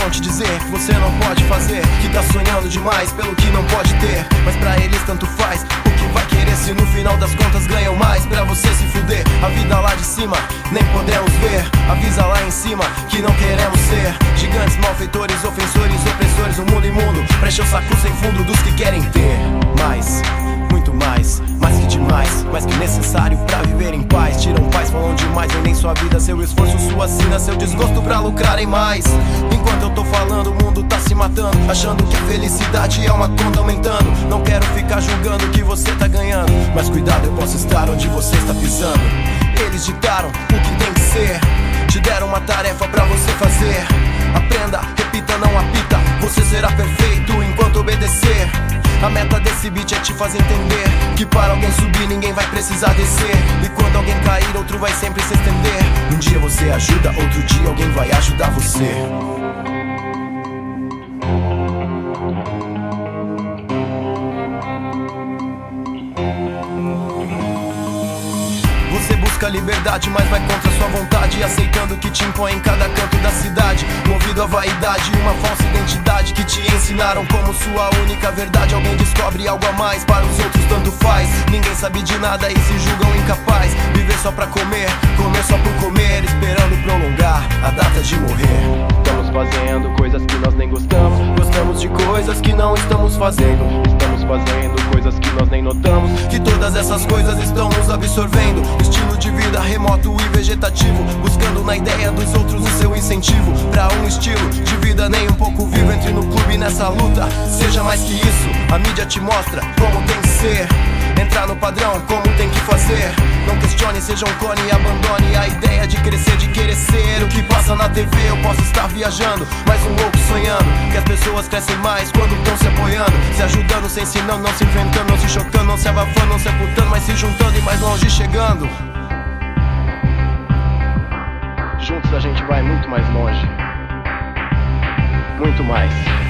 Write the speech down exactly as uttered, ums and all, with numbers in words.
vão te dizer que você não pode fazer, que tá sonhando demais pelo que não pode ter. Mas pra eles tanto faz, o que vai querer se no final das contas ganham mais? Pra você se fuder, a vida lá de cima nem podemos ver. Avisa lá em cima que não queremos ser gigantes, malfeitores, ofensores, opressores, um mundo imundo pra encher o saco sem fundo dos que querem ter mais, muito mais, mais que demais, mais que necessário pra viver em paz. Tiram paz, falam demais, vendem sua vida, seu esforço, sua sina, seu desgosto pra lucrarem mais. Enquanto eu tô falando, o mundo tá se matando, achando que a felicidade é uma conta aumentando. Não quero ficar julgando o que você tá ganhando, mas cuidado, eu posso estar onde você está pisando. Eles ditaram o que tem que ser, te deram uma tarefa pra você fazer. Aprenda, repita, não apita, você será perfeito enquanto obedecer. A meta desse beat é te fazer entender que para alguém subir ninguém vai precisar descer, e quando alguém cair outro vai sempre se estender. Um dia você ajuda, outro dia alguém vai ajudar você. Você busca liberdade, mas vai contra sua vontade, aceitando que te impõe em cada canto da cidade. Movido à vaidade e uma falsa identidade que te ensinaram como sua única verdade. Alguém descobre algo a mais, para os outros tanto faz. Ninguém sabe de nada e se julgam incapaz. Viver só pra comer, comer só por comer, esperando prolongar a data de morrer. Estamos fazendo coisas que nós nem gostamos, Gostamos de coisas que não estamos fazendo, estamos fazendo coisas que nós nem notamos, que todas essas coisas estão nos absorvendo. Estilo de vida remoto e vegetativo, buscando na ideia dos outros o seu incentivo pra um estilo de vida nem um pouco vivo. Entre no clube nessa luta, seja mais que isso. A mídia te mostra como tem que ser, entrar no padrão como tem que fazer. Não questione, seja um clone e abandone a ideia de crescer, de querer ser o que passa na T V. Eu posso estar viajando, mas um louco sonhando que as pessoas crescem mais quando estão se apoiando, se ajudando, se ensinando, não se enfrentando, não se chocando, não se abafando, não se amputando, mas se juntando e mais longe chegando. juntos a gente vai muito mais longe, muito mais.